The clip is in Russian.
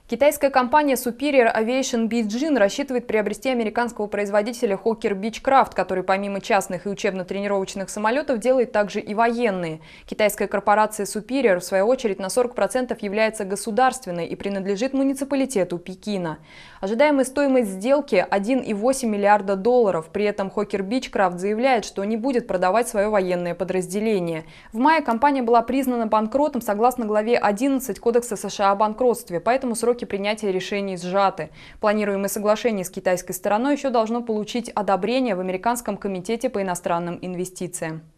Китайская компания Superior Aviation Beijing рассчитывает приобрести американского производителя Hawker Beechcraft, который помимо частных и учебно-тренировочных самолетов делает также и военные. Китайская корпорация Superior, в свою очередь, на 40% является государственной и принадлежит муниципалитету Пекина. Ожидаемая стоимость сделки – $1,8 миллиарда. При этом Hawker Beechcraft заявляет, что не будет продавать свое военное подразделение. В мае компания была признана банкротом согласно главе 11 Кодекса США о банкротстве, поэтому сроки принятия решений сжаты. Планируемое соглашение с китайской стороной еще должно получить одобрение в Американском комитете по иностранным инвестициям.